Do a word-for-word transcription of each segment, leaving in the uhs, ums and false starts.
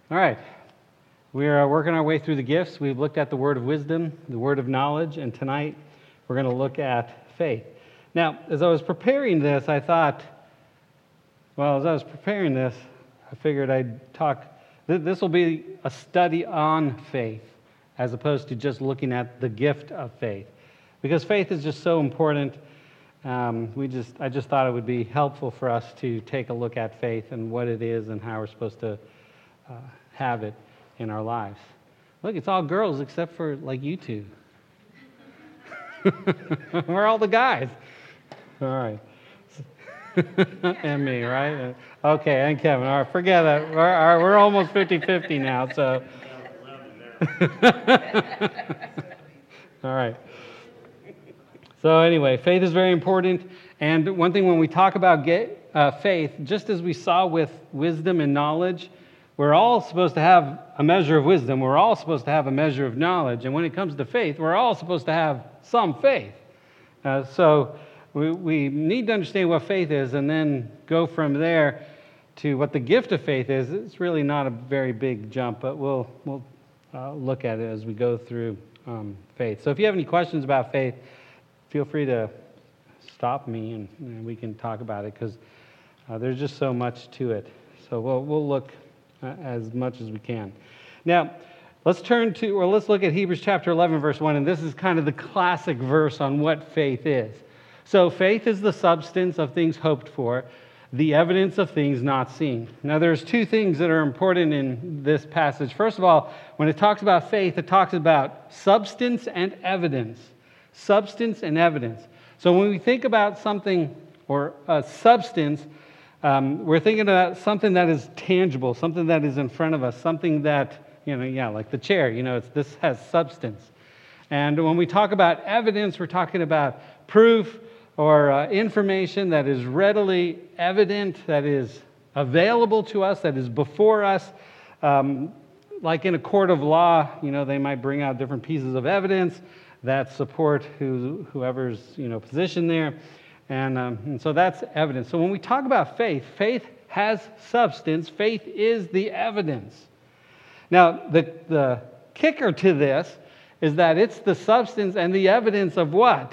All right. We're uh, working our way through the gifts. We've looked at the word of wisdom, the word of knowledge, and tonight we're going to look at faith. Now, as I was preparing this, I thought, well, as I was preparing this, I figured I'd talk, th- this will be a study on faith as opposed to just looking at the gift of faith. Because faith is just so important. Um, we just, I just thought it would be helpful for us to take a look at faith and what it is and how we're supposed to uh, have it in our lives. Look, it's all girls except for like you two. We're all the guys. All right. And me, right? Okay, and Kevin. All right, forget that. We're, all right, we're almost fifty-fifty now, so. All right. So anyway, faith is very important. And one thing when we talk about get, uh, faith, just as we saw with wisdom and knowledge, we're all supposed to have a measure of wisdom. We're all supposed to have a measure of knowledge. And when it comes to faith, we're all supposed to have some faith. Uh, so we, we need to understand what faith is and then go from there to what the gift of faith is. It's really not a very big jump, but we'll, we'll uh, look at it as we go through um, faith. So if you have any questions about faith, feel free to stop me and, and we can talk about it because uh, there's just so much to it. So we'll we'll look uh, as much as we can. Now, let's turn to, or let's look at Hebrews chapter eleven, verse one, and this is kind of the classic verse on what faith is. So faith is the substance of things hoped for, the evidence of things not seen. Now, there's two things that are important in this passage. First of all, when it talks about faith, it talks about substance and evidence. Substance and evidence. So when we think about something or a substance, um, we're thinking about something that is tangible, something that is in front of us, something that, you know, yeah, like the chair, you know, it's, this has substance. And when we talk about evidence, we're talking about proof or uh, information that is readily evident, that is available to us, that is before us. Um, like in a court of law, you know, they might bring out different pieces of evidence that support who, whoever's, you know, position there. And, um, and so that's evidence. So when we talk about faith, faith has substance. Faith is the evidence. Now, the, the kicker to this is that it's the substance and the evidence of what?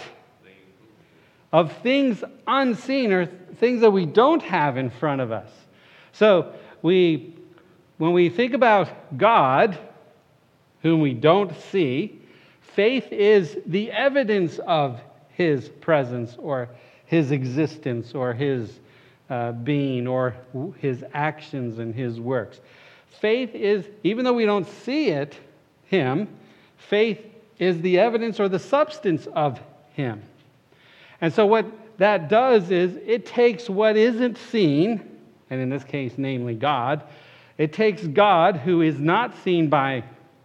Of things unseen or things that we don't have in front of us. So we, when we think about God, whom we don't see, faith is the evidence of His presence or His existence or His uh, being or His actions and His works. Faith is, even though we don't see it, Him, faith is the evidence or the substance of Him. And so what that does is it takes what isn't seen, and in this case, namely God, it takes God who is not seen by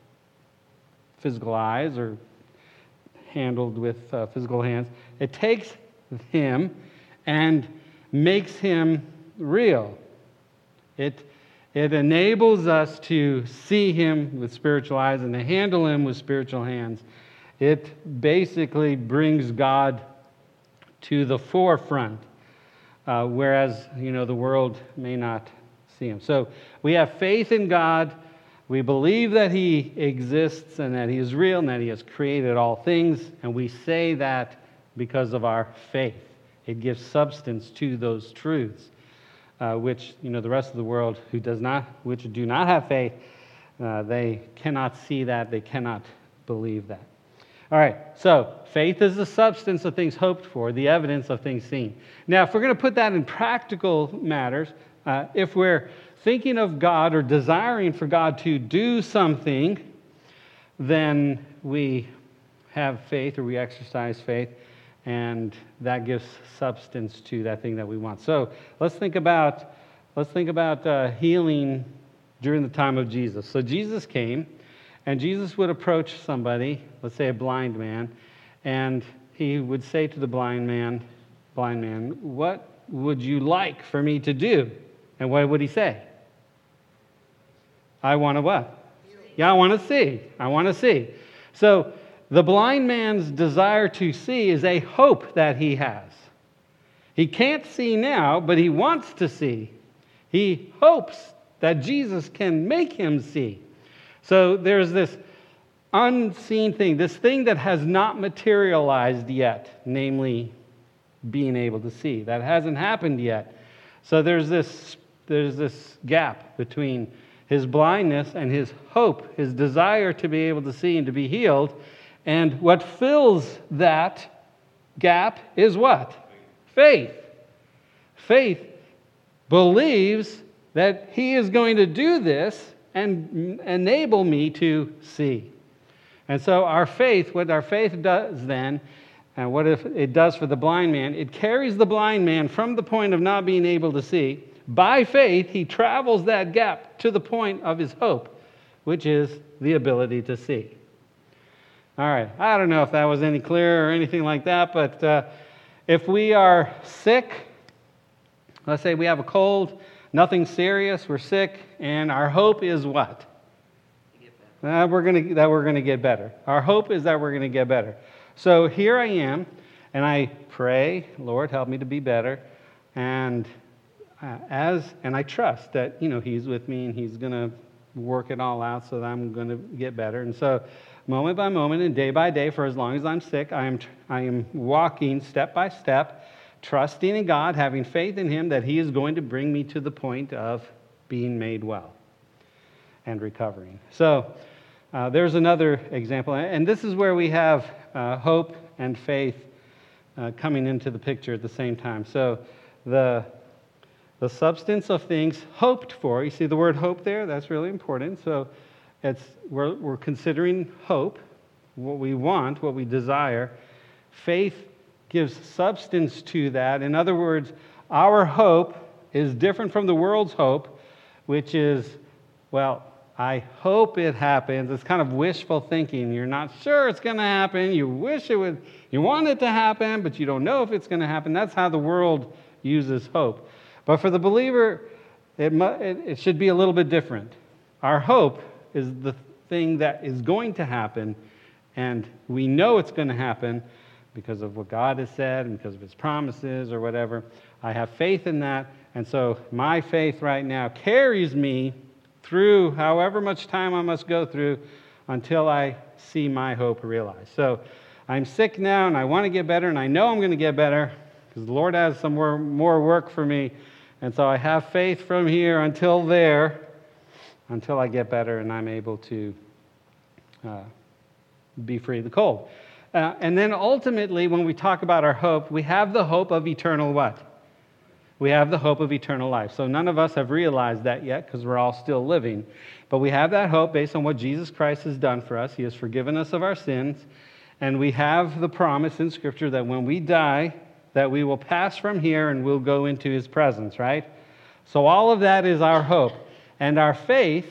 physical eyes or handled with uh, physical hands. It takes Him and makes Him real. It, it enables us to see Him with spiritual eyes and to handle Him with spiritual hands. It basically brings God to the forefront, uh, whereas, you know, the world may not see Him. So we have faith in God. We believe that He exists and that He is real and that He has created all things, and we say that because of our faith. It gives substance to those truths, uh, which, you know, the rest of the world who does not, which do not have faith, uh, they cannot see that, they cannot believe that. All right, so faith is the substance of things hoped for, the evidence of things seen. Now, if we're going to put that in practical matters, uh, if we're thinking of God or desiring for God to do something, then we have faith or we exercise faith, and that gives substance to that thing that we want. So let's think about let's think about uh, healing during the time of Jesus. So Jesus came, and Jesus would approach somebody, let's say a blind man, and he would say to the blind man, blind man, "What would you like for me to do?" And what would he say? I want to what? Yeah, I want to see. I want to see. So the blind man's desire to see is a hope that he has. He can't see now, but he wants to see. He hopes that Jesus can make him see. So there's this unseen thing, this thing that has not materialized yet, namely being able to see. That hasn't happened yet. So there's this, there's this gap between his blindness and his hope, his desire to be able to see and to be healed. And what fills that gap is what? Faith. Faith believes that he is going to do this and enable me to see. And so our faith, what our faith does then, and what if it does for the blind man, it carries the blind man from the point of not being able to see. By faith, he travels that gap to the point of his hope, which is the ability to see. All right, I don't know if that was any clearer or anything like that, but uh, if we are sick, let's say we have a cold, nothing serious, we're sick, and our hope is what? Uh, we're gonna, that we're going to get better. Our hope is that we're going to get better. So here I am, and I pray, Lord, help me to be better, and uh, as and I trust that, you know, He's with me and He's going to work it all out so that I'm going to get better. And so, moment by moment and day by day, for as long as I'm sick, I am I am walking step by step, trusting in God, having faith in Him that He is going to bring me to the point of being made well and recovering. So uh, there's another example, and this is where we have uh, hope and faith uh, coming into the picture at the same time. So the the substance of things hoped for. You see the word hope there? That's really important. So it's we're we're considering hope, what we want, what we desire. Faith gives substance to that. In other words, our hope is different from the world's hope, which is, well, I hope it happens. It's kind of wishful thinking. You're not sure it's going to happen. You wish it would, you want it to happen, but you don't know if it's going to happen. That's how the world uses hope. But for the believer, it, it, it should be a little bit different. Our hope is the thing that is going to happen, and we know it's going to happen because of what God has said and because of His promises or whatever. I have faith in that, and so my faith right now carries me through however much time I must go through until I see my hope realized. So I'm sick now, and I want to get better, and I know I'm going to get better because the Lord has some more, more work for me. And so I have faith from here until there, until I get better and I'm able to uh, be free of the cold. Uh, and then ultimately, when we talk about our hope, we have the hope of eternal what? We have the hope of eternal life. So none of us have realized that yet because we're all still living. But we have that hope based on what Jesus Christ has done for us. He has forgiven us of our sins. And we have the promise in Scripture that when we die, that we will pass from here and we'll go into His presence, right? So all of that is our hope. And our faith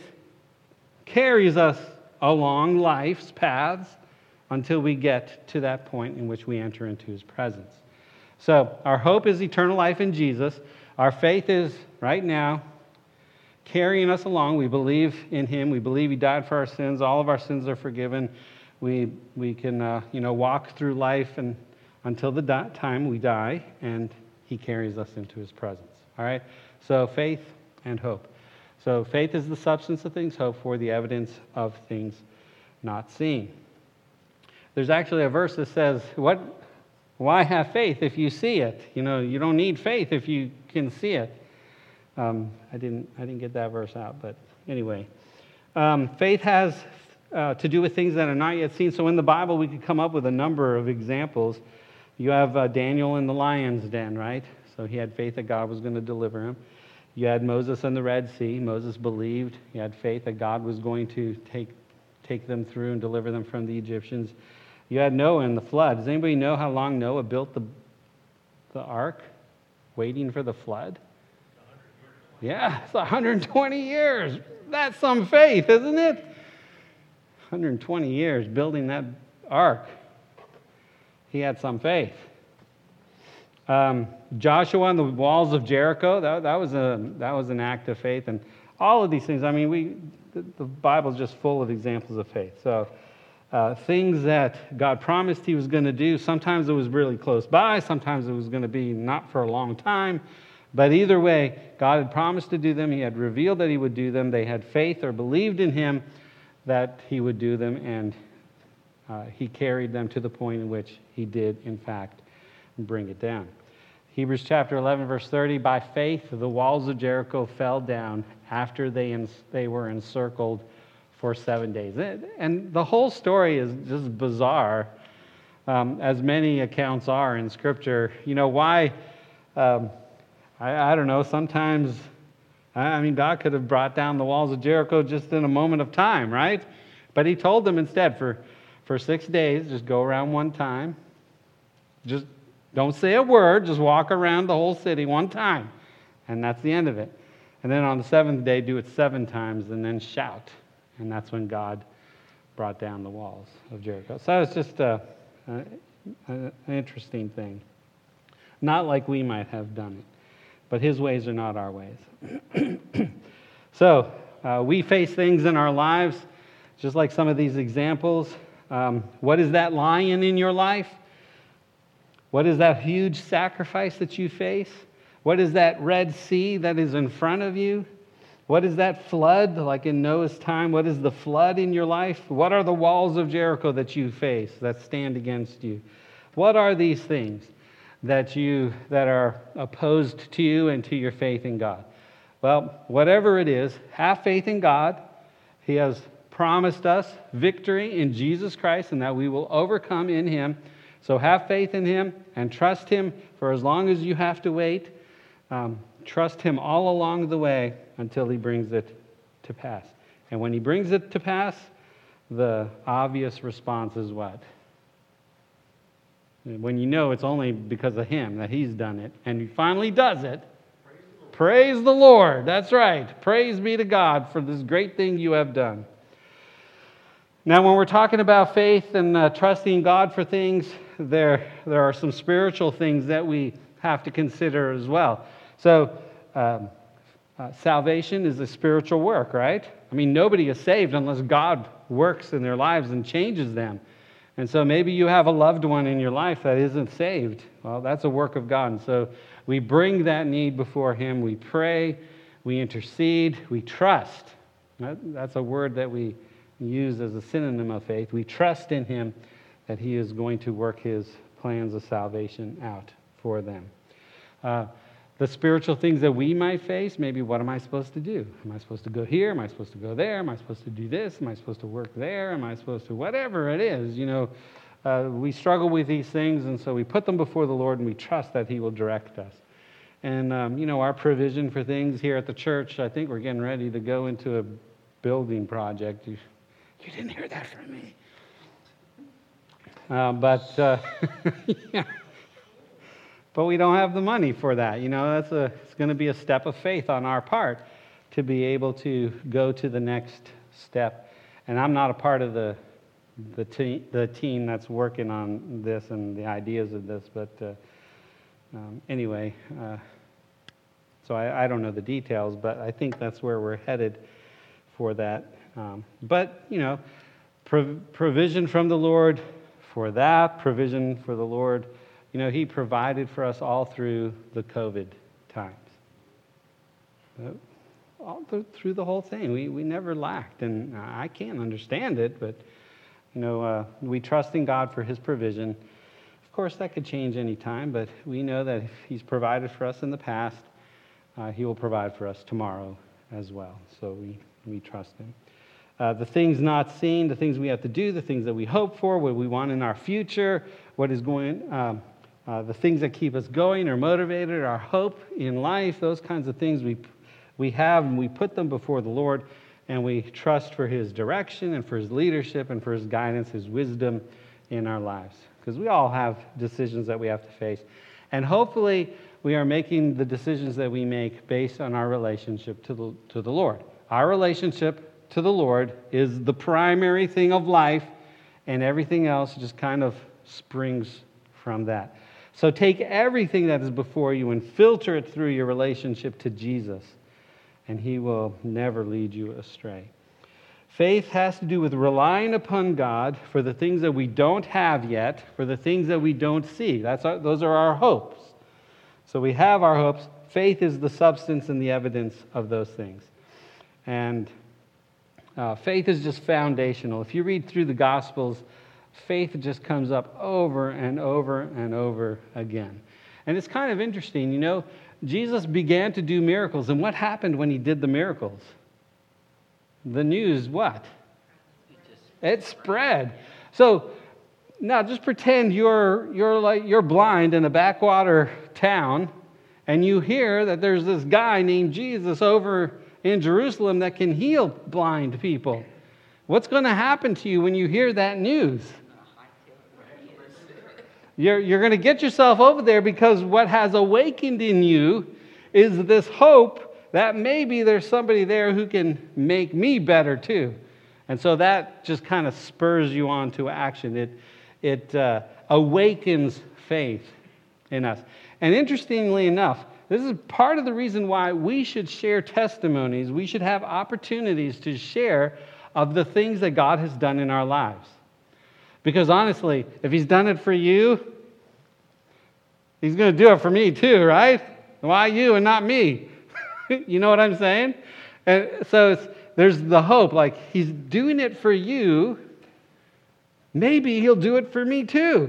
carries us along life's paths until we get to that point in which we enter into His presence. So our hope is eternal life in Jesus. Our faith is, right now, carrying us along. We believe in Him. We believe He died for our sins. All of our sins are forgiven. We we can uh, you know walk through life and until the di- time we die, and He carries us into His presence. All right? So faith and hope. So faith is the substance of things hoped for, the evidence of things not seen. There's actually a verse that says, "What? Why have faith if you see it? You know, you don't need faith if you can see it." Um, I didn't I didn't get that verse out, but anyway. Um, faith has uh, to do with things that are not yet seen. So in the Bible, we could come up with a number of examples. You have uh, Daniel in the lion's den, right? So he had faith that God was going to deliver him. You had Moses in the Red Sea. Moses believed. He had faith that God was going to take take them through and deliver them from the Egyptians. You had Noah in the flood. Does anybody know how long Noah built the the ark, waiting for the flood? Yeah, it's one hundred twenty years. That's some faith, isn't it? one hundred twenty years building that ark. He had some faith. Um, Joshua on the walls of Jericho, that, that was a that was an act of faith. And all of these things, I mean, we the, the Bible's just full of examples of faith. So uh, things that God promised He was going to do, sometimes it was really close by, sometimes it was going to be not for a long time, But either way, God had promised to do them. He had revealed that he would do them. They had faith or believed in him that he would do them, and uh, he carried them to the point in which he did, in fact, bring it down. Hebrews chapter eleven, verse thirty, by faith the walls of Jericho fell down after they, en- they were encircled for seven days. And the whole story is just bizarre, um, as many accounts are in Scripture. You know, why, um, I, I don't know, sometimes, I mean, God could have brought down the walls of Jericho just in a moment of time, right? But he told them instead, for, for six days, just go around one time. Just don't say a word, just walk around the whole city one time. And that's the end of it. And then on the seventh day, do it seven times and then shout. And that's when God brought down the walls of Jericho. So it's just a, a, an interesting thing. Not like we might have done it, but his ways are not our ways. So uh, we face things in our lives, just like some of these examples. Um, what is that lion in your life? What is that huge sacrifice that you face? What is that Red Sea that is in front of you? What is that flood, like in Noah's time? What is the flood in your life? What are the walls of Jericho that you face, that stand against you? What are these things that you that are opposed to you and to your faith in God? Well, whatever it is, have faith in God. He has promised us victory in Jesus Christ and that we will overcome in him. So have faith in him and trust him for as long as you have to wait. Um, trust him all along the way until he brings it to pass. And when he brings it to pass, the obvious response is what? When you know it's only because of him that he's done it, and he finally does it, praise the Lord. Praise the Lord. That's right. Praise be to God for this great thing you have done. Now, when we're talking about faith and uh, trusting God for things, there, there are some spiritual things that we have to consider as well. So, um, uh, salvation is a spiritual work, right? I mean, nobody is saved unless God works in their lives and changes them. And so maybe you have a loved one in your life that isn't saved. Well, that's a work of God. And so we bring that need before him. We pray, we intercede, we trust. That, that's a word that we use as a synonym of faith. We trust in him that he is going to work his plans of salvation out for them. Uh, the spiritual things that we might face, maybe what am I supposed to do? Am I supposed to go here? Am I supposed to go there? Am I supposed to do this? Am I supposed to work there? Am I supposed to whatever it is? You know, uh, we struggle with these things, and so we put them before the Lord, and we trust that he will direct us. And, um, you know, our provision for things here at the church, I think we're getting ready to go into a building project. You, you didn't hear that from me. Uh, but, uh, yeah. But we don't have the money for that. You know, that's a, it's going to be a step of faith on our part to be able to go to the next step. And I'm not a part of the the, te- the team that's working on this and the ideas of this. But uh, um, anyway, uh, so I, I don't know the details, but I think that's where we're headed for that. Um, but, you know, prov- provision from the Lord for that, provision for the Lord. You know, he provided for us all through the COVID times. All through the whole thing. We we never lacked. And I can't understand it, but, you know, uh, we trust in God for his provision. Of course, that could change any time, but we know that if he's provided for us in the past, uh, he will provide for us tomorrow as well. So we, we trust him. Uh, the things not seen, the things we have to do, the things that we hope for, what we want in our future, what is going um, Uh, the things that keep us going or motivated, our hope in life, those kinds of things we we have, and we put them before the Lord, and we trust for his direction and for his leadership and for his guidance, his wisdom in our lives. Because we all have decisions that we have to face. And hopefully we are making the decisions that we make based on our relationship to the, to the Lord. Our relationship to the Lord is the primary thing of life, and everything else just kind of springs from that. So take everything that is before you and filter it through your relationship to Jesus, and he will never lead you astray. Faith has to do with relying upon God for the things that we don't have yet, for the things that we don't see. That's our, those are our hopes. So we have our hopes. faith is the substance and the evidence of those things. And uh, faith is just foundational. If you read through the Gospels, faith just comes up over and over and over again. And it's kind of interesting, you know, Jesus began to do miracles. And what happened when he did the miracles? The news, what? It spread. So now just pretend you're you're like you're blind in a backwater town, and you hear that there's this guy named Jesus over in Jerusalem that can heal blind people. What's going to happen to you when you hear that news? You're, you're going to get yourself over there, because what has awakened in you is this hope that maybe there's somebody there who can make me better too. And so that just kind of spurs you on to action. It, it uh, awakens faith in us. And interestingly enough, this is part of the reason why we should share testimonies. We should have opportunities to share of the things that God has done in our lives. Because honestly, if he's done it for you, he's going to do it for me too, right? Why you and not me? You know what I'm saying? And so it's, there's the hope, like he's doing it for you. Maybe he'll do it for me too.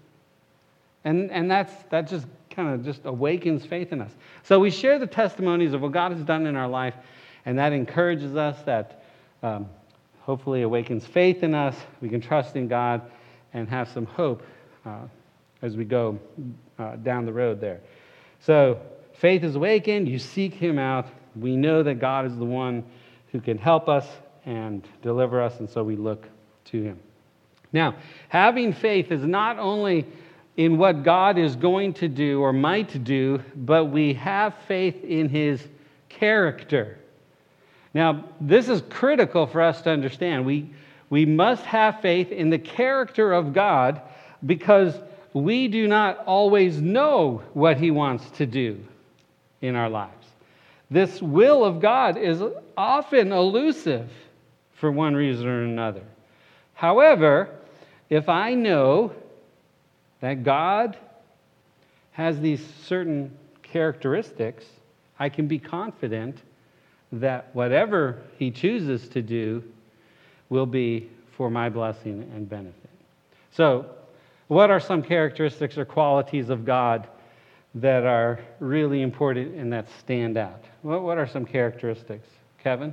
And and that's that just kind of just awakens faith in us. So we share the testimonies of what God has done in our life, and that encourages us, that um, hopefully awakens faith in us. We can trust in God and have some hope uh, as we go uh, down the road there. So faith is awakened. You seek him out. We know that God is the one who can help us and deliver us, and so we look to him. Now, having faith is not only in what God is going to do or might do, but we have faith in his character. Now, this is critical for us to understand. We, we must have faith in the character of God, because we do not always know what he wants to do in our lives. This will of God is often elusive for one reason or another. However, if I know that God has these certain characteristics, I can be confident that whatever he chooses to do will be for my blessing and benefit. So, what are some characteristics or qualities of God that are really important and that stand out? What, what are some characteristics? Kevin?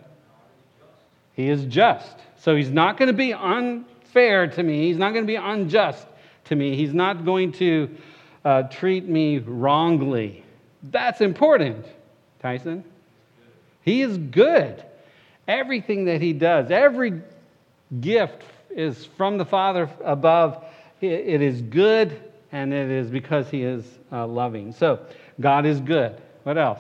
He is just. So he's not going to be unfair to me. He's not going to be unjust to me. He's not going to uh, treat me wrongly. That's important, Tyson. He is good. Everything that he does, every gift is from the Father above. It is good, and it is because he is uh, loving. So, God is good. What else?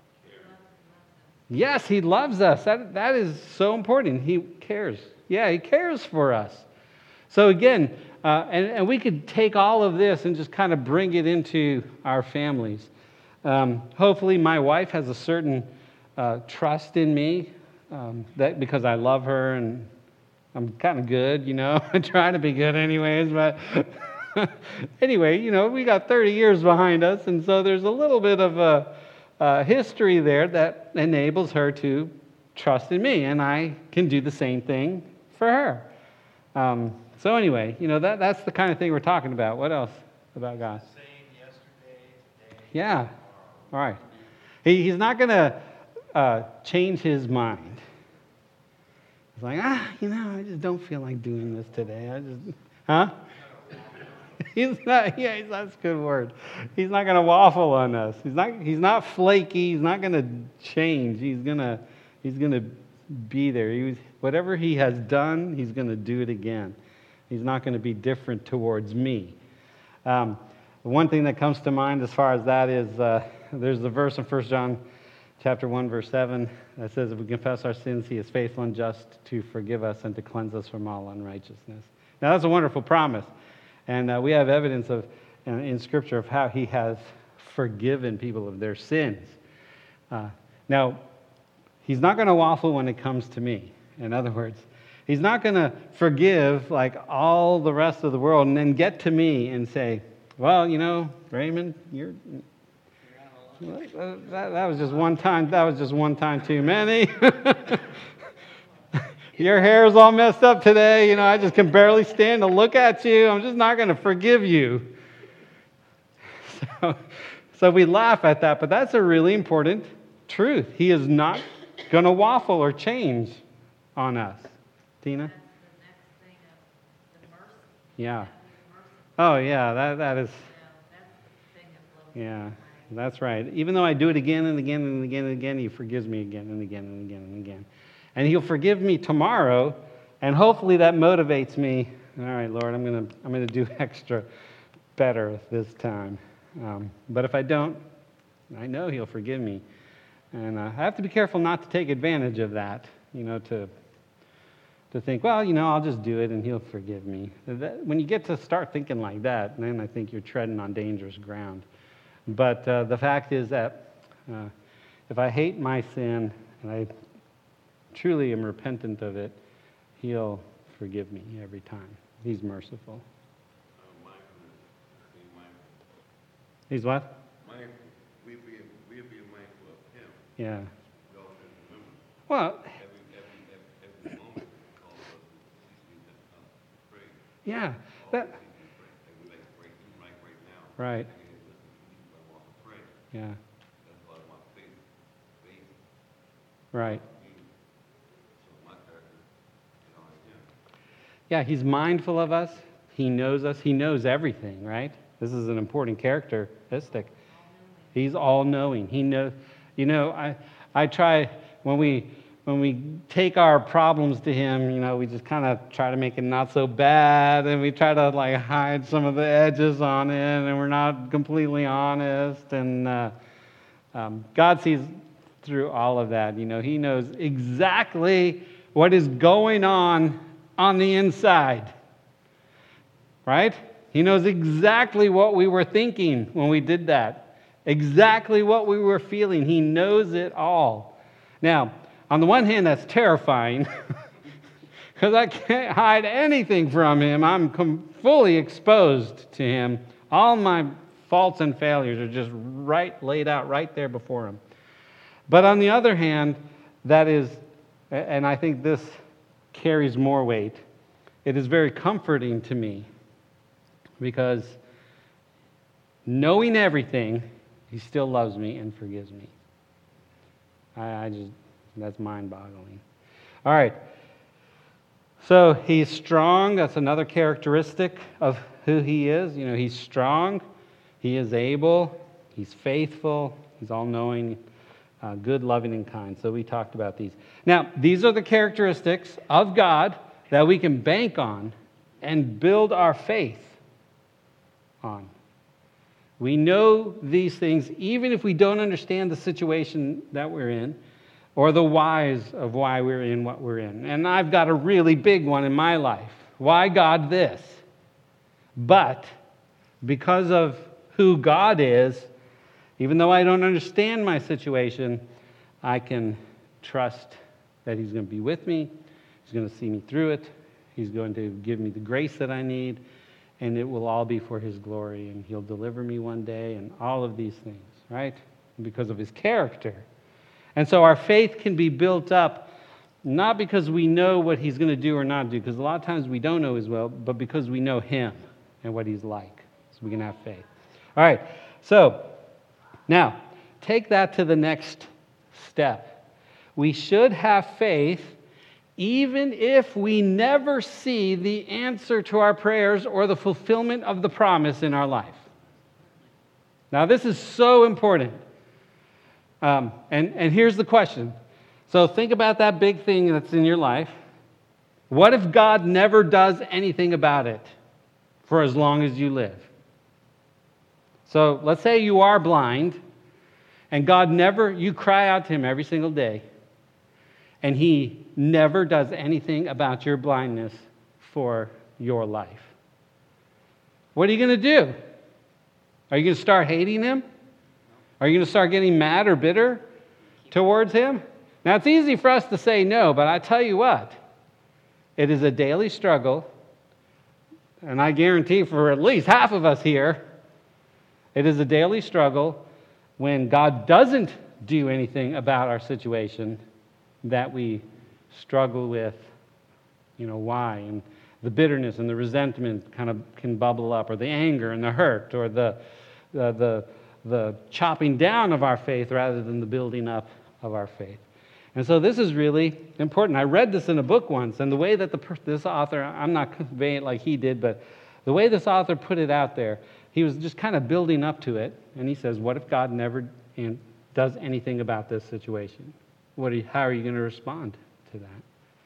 Yes, he loves us. That, that is so important. He cares. Yeah, he cares for us. So again, uh, and, and we could take all of this and just kind of bring it into our families. Um, hopefully my wife has a certain uh, trust in me, um, that because I love her and I'm kind of good, you know. I try to be good anyways, but anyway, you know, we got thirty years behind us, and so there's a little bit of a, a history there that enables her to trust in me, and I can do the same thing for her. Um, so anyway, you know, that that's the kind of thing we're talking about. What else about God? Same yesterday, today. Yeah. All right. He, he's not going to uh, change his mind. It's like, ah, you know, I just don't feel like doing this today. I just, huh? He's not, yeah, he's, that's a good word. He's not going to waffle on us. He's not, he's not flaky. He's not going to change. He's going to, he's going to be there. He was, whatever he has done, he's going to do it again. He's not going to be different towards me. Um, one thing that comes to mind as far as that is, uh, there's the verse in First John chapter one, verse seven, that says, if we confess our sins, he is faithful and just to forgive us and to cleanse us from all unrighteousness. Now, that's a wonderful promise. And uh, we have evidence of in, in Scripture of how he has forgiven people of their sins. Uh, now, he's not going to waffle when it comes to me. In other words, he's not going to forgive like all the rest of the world and then get to me and say, well, you know, Raymond, you're... That, that was just one time. That was just one time too many. Your hair's all messed up today. You know, I just can barely stand to look at you. I'm just not going to forgive you. So, so we laugh at that, but that's a really important truth. He is not going to waffle or change on us. Tina? That's the next thing of the mercy. Yeah. That he's merciful. Oh, yeah, that, that is, You know, that's the thing that blows yeah, my mind. that's right. Even though I do it again and again and again and again, he forgives me again and again and again and again. And he'll forgive me tomorrow, and hopefully that motivates me. All right, Lord, I'm going to I'm gonna do extra better this time. Um, but if I don't, I know he'll forgive me. And uh, I have to be careful not to take advantage of that, you know, to to think, well, you know, I'll just do it and he'll forgive me. That, when you get to start thinking like that, then I think you're treading on dangerous ground. But uh, the fact is that uh, if I hate my sin and I truly am repentant of it, he'll forgive me every time. He's merciful. He's what? Mindful. We be we be mindful of him. Yeah. Relative to women. Well, Every every every, every moment, all of us we need to pray. yeah. All That, of us need to pray. And we like pray even right right now. right. I mean, listen, I want to pray. Yeah. That's why I want faith. Faith. Right. So my character, you know, him. Yeah, he's mindful of us. He knows us. He knows everything, right? This is an important characteristic. He's all-knowing. He knows. You know, I I try when we when we take our problems to him. You know, we just kind of try to make it not so bad, and we try to like hide some of the edges on it, and we're not completely honest. And uh, um, God sees through all of that. You know, he knows exactly what is going on on the inside. Right? He knows exactly what we were thinking when we did that. Exactly what we were feeling. He knows it all. Now, on the one hand, that's terrifying because I can't hide anything from him. I'm com- fully exposed to him. All my faults and failures are just right laid out right there before him. But on the other hand, that is, and I think this carries more weight, it is very comforting to me. Because knowing everything, he still loves me and forgives me. I, I just, that's mind-boggling. All right. So he's strong. That's another characteristic of who he is. You know, he's strong. He is able. He's faithful. He's all-knowing, uh, good, loving, and kind. So we talked about these. Now, these are the characteristics of God that we can bank on and build our faith on. We know these things even if we don't understand the situation that we're in or the whys of why we're in what we're in. And I've got a really big one in my life. Why God this? But because of who God is, even though I don't understand my situation, I can trust that he's going to be with me. He's going to see me through it. He's going to give me the grace that I need. And it will all be for his glory, and he'll deliver me one day, and all of these things, right? Because of his character. And so our faith can be built up, not because we know what he's going to do or not do, because a lot of times we don't know as well, but because we know him and what he's like. So we can have faith. All right, so now take that to the next step. We should have faith even if we never see the answer to our prayers or the fulfillment of the promise in our life. Now, this is so important. Um, and, and here's the question. So think about that big thing that's in your life. What if God never does anything about it for as long as you live? So let's say you are blind, and God never, you cry out to him every single day, and he never does anything about your blindness for your life. What are you going to do? Are you going to start hating him? Are you going to start getting mad or bitter towards him? Now, it's easy for us to say no, but I tell you what, it is a daily struggle, and I guarantee for at least half of us here, it is a daily struggle when God doesn't do anything about our situation, that we struggle with, you know, why, and the bitterness and the resentment kind of can bubble up, or the anger and the hurt, or the the the, the chopping down of our faith rather than the building up of our faith. And so this is really important. I read this in a book once, and the way that the this author, I'm not conveying it like he did, but the way this author put it out there, he was just kind of building up to it, and he says, what if God never does anything about this situation? What are you, how are you going to respond to that?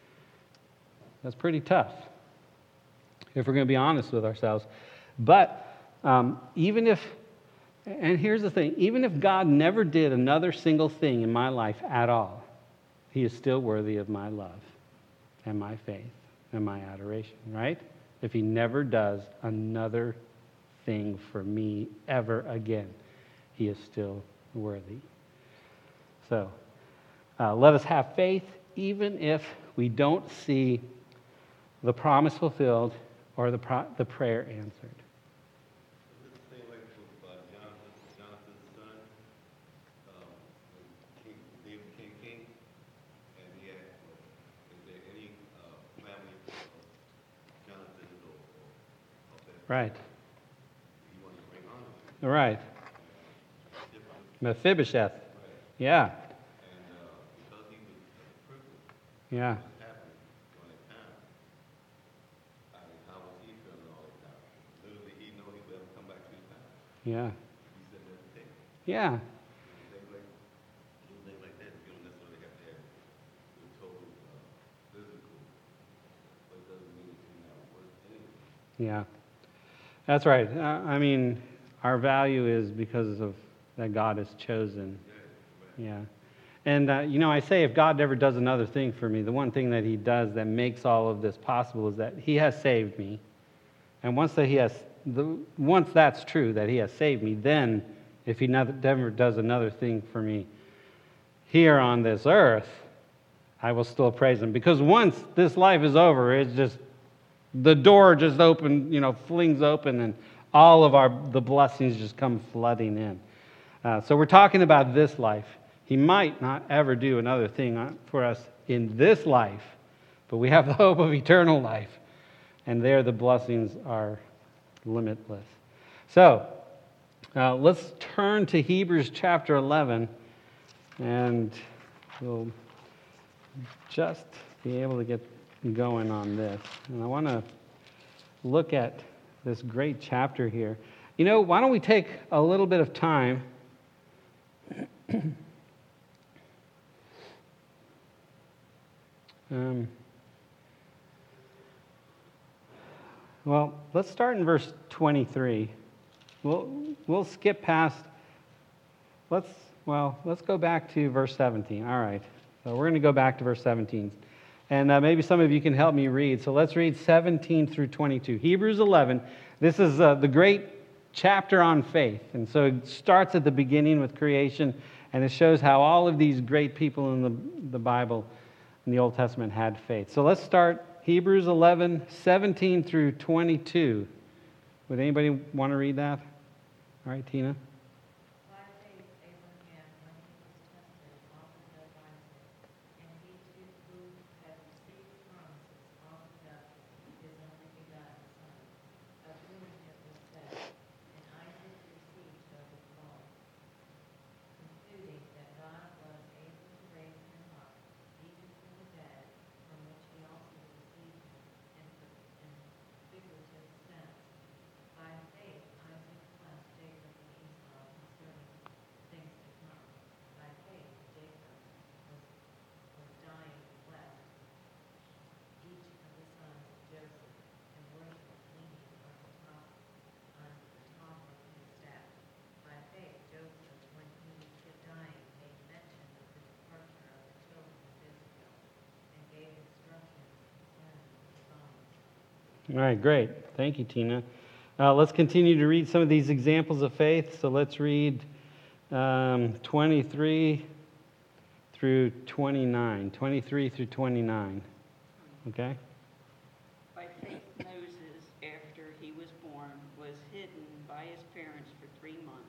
That's pretty tough, if we're going to be honest with ourselves. But um, even if, and here's the thing, even if God never did another single thing in my life at all, he is still worthy of my love and my faith and my adoration, right? If he never does another thing for me ever again, he is still worthy. So, uh, let us have faith even if we don't see the promise fulfilled or the pro- the prayer answered. Is it the same way with uh, Jonathan, Jonathan's son, um, when King, David became king, and he had, is there any uh, family of Jonathan's or, or of that Right, he wanted to bring honor to? right. Different, Mephibosheth. right? Yeah, And uh, because he was uh, privileged, yeah. what happened during that time, I mean, how was he feeling all the time? Little did he know he would ever come back to his palace. Yeah, He said every day. yeah, Things like, little things like that, you don't necessarily have to have the total uh, physical, but it doesn't mean that you're not worth anything. yeah. That's right. Uh, I mean, our value is because of that God has chosen. Yeah. And, uh, you know, I say if God never does another thing for me, the one thing that he does that makes all of this possible is that he has saved me. And once that he has, the, once that's true, that he has saved me, then if he never, never does another thing for me here on this earth, I will still praise him. Because once this life is over, it's just, the door just open, you know, flings open, and all of our the blessings just come flooding in. Uh, so we're talking about this life. He might not ever do another thing for us in this life, but we have the hope of eternal life, and there the blessings are limitless. So uh, let's turn to Hebrews chapter eleven, and we'll just be able to get going on this. And I want to look at this great chapter here. You know, why don't we take a little bit of time um, well, let's start in verse twenty-three. We'll we'll skip past. Let's well, let's go back to verse seventeen. All right. So we're going to go back to verse seventeen. And uh, maybe some of you can help me read. So let's read seventeen through twenty-two. Hebrews eleven. This is uh, the great chapter on faith. And so it starts at the beginning with creation, and it shows how all of these great people in the, the Bible, in the Old Testament, had faith. So let's start Hebrews eleven, seventeen through twenty-two. Would anybody want to read that? All right, Tina. By faith, Abraham, when he was tested, offered up Isaac, and he too who had received promises offered up his only begotten son, of whom it was said, and Isaac received shall be called, concluding that God was able to raise him up, even from the dead, from which he also received him in in figurative sense. By faith, Isaac blessed Jacob and Esau concerning things to come. By faith, Jacob was, was dying and blessed each of the sons of Joseph, and worshipped leaning on the top, on the top of his staff. By faith, Joseph, when he was yet dying, made mention of the departure of the children of Israel, and gave instructions concerning the bones. All right, great. Thank you, Tina. Uh, let's continue to read some of these examples of faith. So let's read um, twenty-three through twenty-nine. twenty-three through twenty-nine. Okay? By faith, Moses, after he was born, was hidden by his parents for three months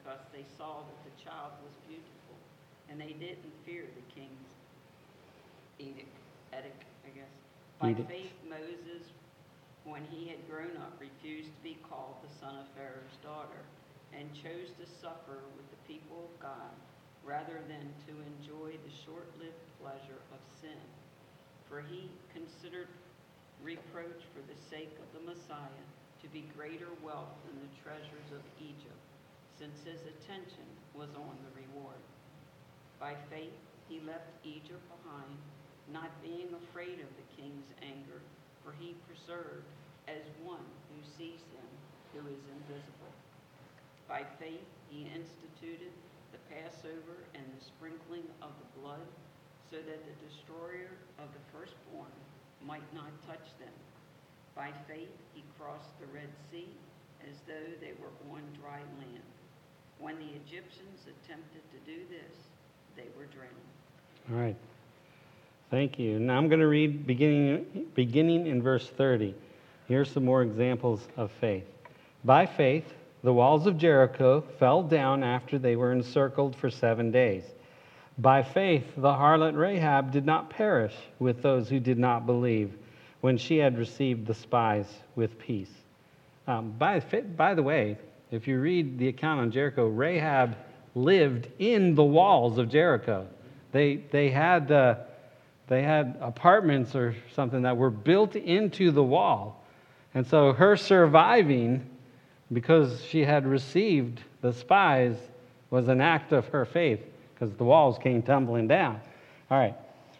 because they saw that the child was beautiful, and they didn't fear the king's edict, edict, I guess. By Edict. faith, Moses, when he had grown up, refused to be called the son of Pharaoh's daughter, and chose to suffer with the people of God, rather than to enjoy the short-lived pleasure of sin. For he considered reproach for the sake of the Messiah to be greater wealth than the treasures of Egypt, since his attention was on the reward. By faith he left Egypt behind, not being afraid of the king's anger, for he preserved as one who sees him who is invisible. By faith he instituted the Passover and the sprinkling of the blood, so that the destroyer of the firstborn might not touch them. By faith he crossed the Red Sea as though they were on dry land. When the Egyptians attempted to do this, they were drowned. All right. Thank you. Now I'm going to read beginning, beginning in verse thirty. Here's some more examples of faith. By faith, the walls of Jericho fell down after they were encircled for seven days. By faith, the harlot Rahab did not perish with those who did not believe when she had received the spies with peace. Um, by, by the way, if you read the account on Jericho, Rahab lived in the walls of Jericho. They, they, had, uh, they had apartments or something that were built into the wall. And so her surviving, because she had received the spies, was an act of her faith, because the walls came tumbling down. All right,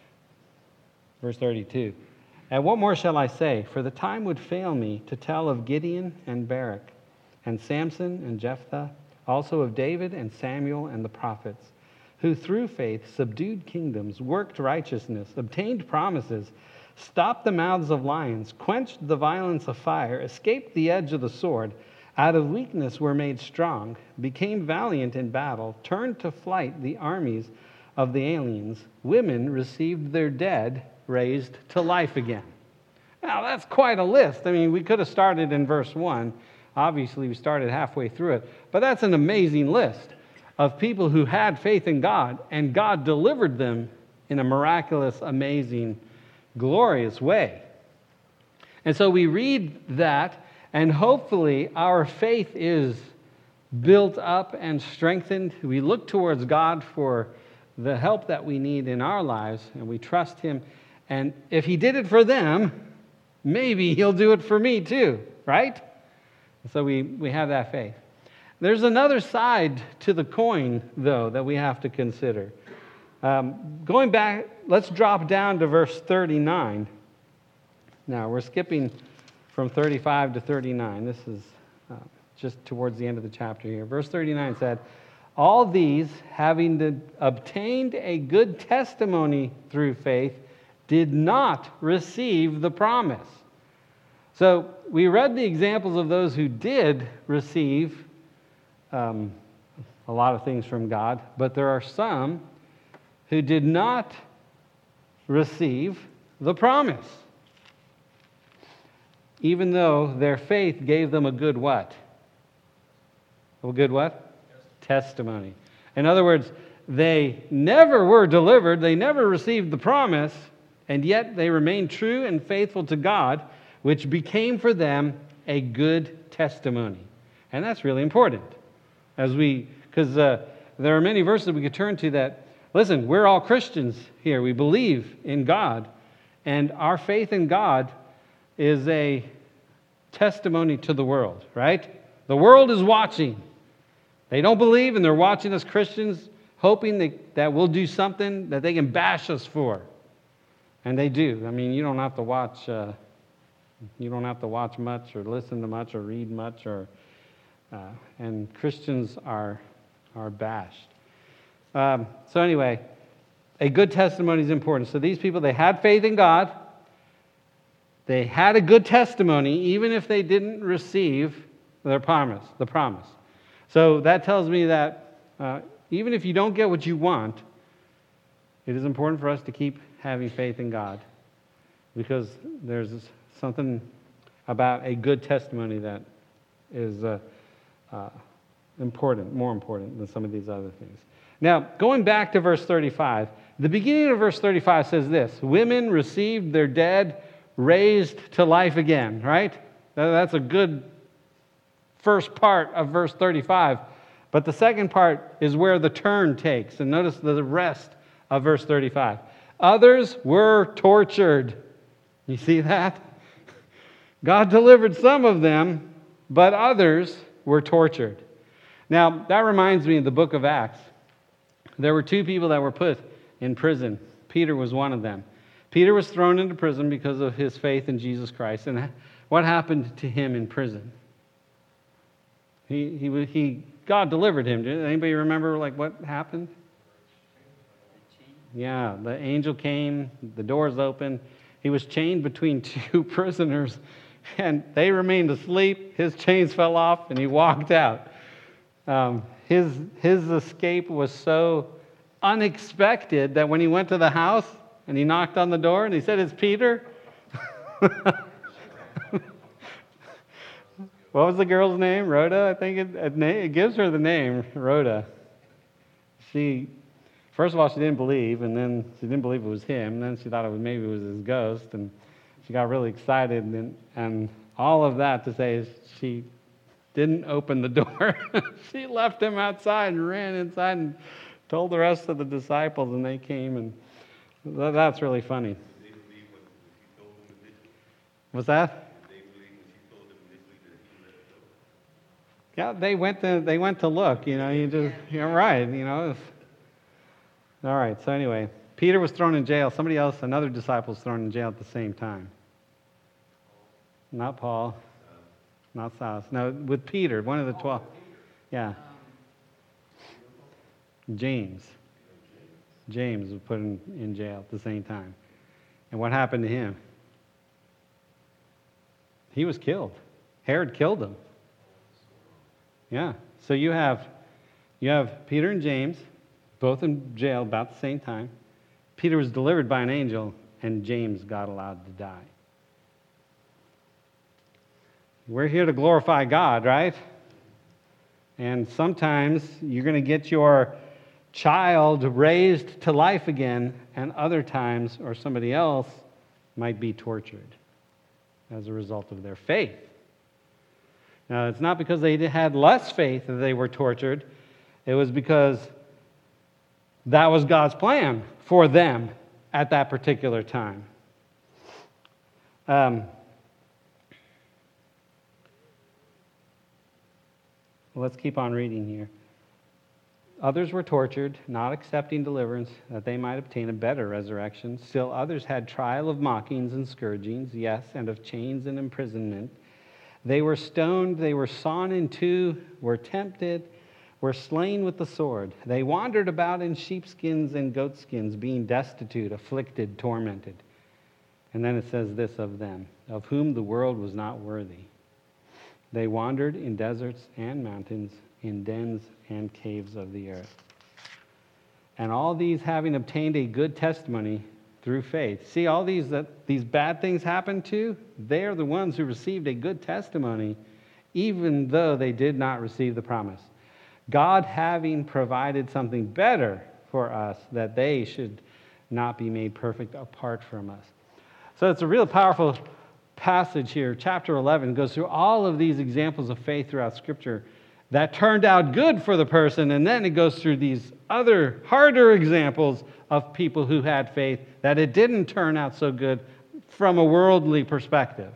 verse thirty-two. And what more shall I say? For the time would fail me to tell of Gideon and Barak, and Samson and Jephthah, also of David and Samuel and the prophets, who through faith subdued kingdoms, worked righteousness, obtained promises, stopped the mouths of lions, quenched the violence of fire, escaped the edge of the sword, out of weakness were made strong, became valiant in battle, turned to flight the armies of the aliens. Women received their dead raised to life again. Now, that's quite a list. I mean, we could have started in verse one. Obviously, we started halfway through it. But that's an amazing list of people who had faith in God, and God delivered them in a miraculous, amazing, glorious way. And so we read that, and hopefully our faith is built up and strengthened. We look towards God for the help that we need in our lives, and we trust Him. And if He did it for them, maybe He'll do it for me too, right? So we, we have that faith. There's another side to the coin, though, that we have to consider. Um, going back, let's drop down to verse thirty-nine. Now, we're skipping from thirty-five to thirty-nine. This is uh, just towards the end of the chapter here. Verse thirty-nine said, all these, having the, obtained a good testimony through faith, did not receive the promise. So we read the examples of those who did receive um, a lot of things from God, but there are some who did not receive the promise, even though their faith gave them a good what? A good what? Testimony. In other words, they never were delivered, they never received the promise, and yet they remained true and faithful to God, which became for them a good testimony. And that's really important. As we, because uh, there are many verses we could turn to that, listen, we're all Christians here. We believe in God. And our faith in God is a testimony to the world, right? The world is watching. They don't believe, and they're watching us Christians, hoping that, that we'll do something that they can bash us for. And they do. I mean, you don't have to watch. Uh, you don't have to watch much, or listen to much, or read much, or uh, and Christians are are bashed. Um, so anyway, a good testimony is important. So these people, they had faith in God. They had a good testimony, even if they didn't receive their promise. The promise. So that tells me that uh, even if you don't get what you want, it is important for us to keep having faith in God, because there's something about a good testimony that is uh, uh, important, more important than some of these other things. Now, going back to verse thirty-five, the beginning of verse thirty-five says this: women received their dead raised to life again, right? That's a good first part of verse thirty-five. But the second part is where the turn takes. And notice the rest of verse thirty-five. Others were tortured. You see that? God delivered some of them, but others were tortured. Now, that reminds me of the book of Acts. There were two people that were put in prison. Peter was one of them. Peter was thrown into prison because of his faith in Jesus Christ. And what happened to him in prison? He, he, he, God delivered him. Did anybody remember like what happened? Yeah, the angel came, the doors opened. He was chained between two prisoners, and they remained asleep. His chains fell off, and he walked out. Um, his, his escape was so unexpected that when he went to the house and he knocked on the door and he said, "It's Peter." What was the girl's name? Rhoda, I think it, it, it gives her the name, Rhoda. She, first of all, she didn't believe, and then she didn't believe it was him, and then she thought it was maybe it was his ghost, and she got really excited, and, and all of that to say is she didn't open the door. She left him outside and ran inside and told the rest of the disciples, and they came, and that's really funny. What's that? Yeah, they went to they went to look. You know, you just you're right. You know. It's, all right. So anyway, Peter was thrown in jail. Somebody else, another disciple, was thrown in jail at the same time. Not Paul, not Silas. No, with Peter, one of the twelve. Yeah. James. James was put in, in jail at the same time. And what happened to him? He was killed. Herod killed him. Yeah. So you have you have Peter and James, both in jail about the same time. Peter was delivered by an angel, and James got allowed to die. We're here to glorify God, right? And sometimes you're going to get your child raised to life again, and other times, or somebody else might be tortured as a result of their faith. Now, it's not because they had less faith that they were tortured. It was because that was God's plan for them at that particular time. Um, let's keep on reading here. Others were tortured, not accepting deliverance, that they might obtain a better resurrection. Still others had trial of mockings and scourgings, yes, and of chains and imprisonment. They were stoned, they were sawn in two, were tempted, were slain with the sword. They wandered about in sheepskins and goatskins, being destitute, afflicted, tormented. And then it says this of them, of whom the world was not worthy. They wandered in deserts and mountains, in dens and caves of the earth. And all these having obtained a good testimony through faith. See, all these that these bad things happened to, they are the ones who received a good testimony, even though they did not receive the promise. God having provided something better for us, that they should not be made perfect apart from us. So it's a real powerful passage here. Chapter eleven goes through all of these examples of faith throughout Scripture that turned out good for the person, and then it goes through these other harder examples of people who had faith that it didn't turn out so good from a worldly perspective.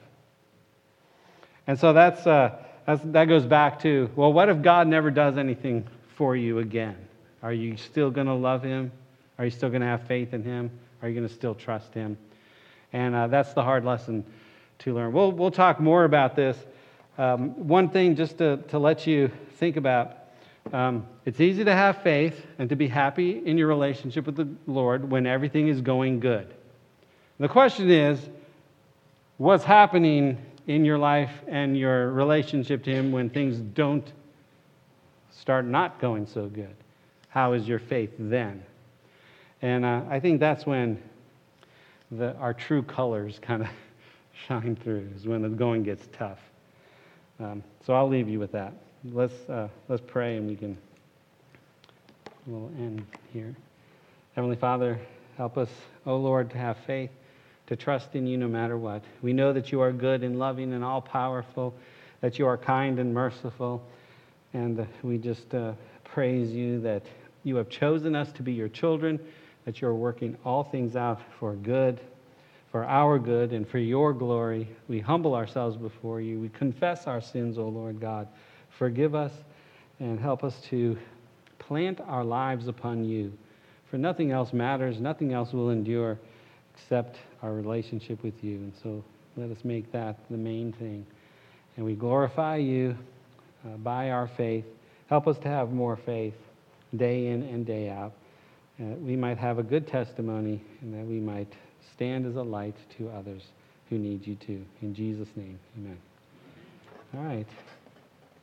And so that's, uh, that's that goes back to, well, what if God never does anything for you again? Are you still going to love Him? Are you still going to have faith in Him? Are you going to still trust Him? And uh, that's the hard lesson to learn. We'll, we'll talk more about this. Um, one thing just to, to let you think about, um, it's easy to have faith and to be happy in your relationship with the Lord when everything is going good. The question is, what's happening in your life and your relationship to Him when things don't start not going so good? How is your faith then? And uh, I think that's when the, our true colors kind of shine through, is when the going gets tough. Um, so I'll leave you with that. let's uh, let's pray, and we can we'll end here. Heavenly Father, help us, oh Lord, to have faith, to trust in you no matter what. We know that you are good and loving and all-powerful, that you are kind and merciful, and uh, we just uh, praise you that you have chosen us to be your children, that you are working all things out for good, for our good, and for your glory. We humble ourselves before you. We confess our sins, O Lord God. Forgive us and help us to plant our lives upon you. For nothing else matters, nothing else will endure except our relationship with you. And so let us make that the main thing. And we glorify you uh, by our faith. Help us to have more faith day in and day out. Uh, we might have a good testimony, and that we might stand as a light to others who need you too. In Jesus' name, amen. All right.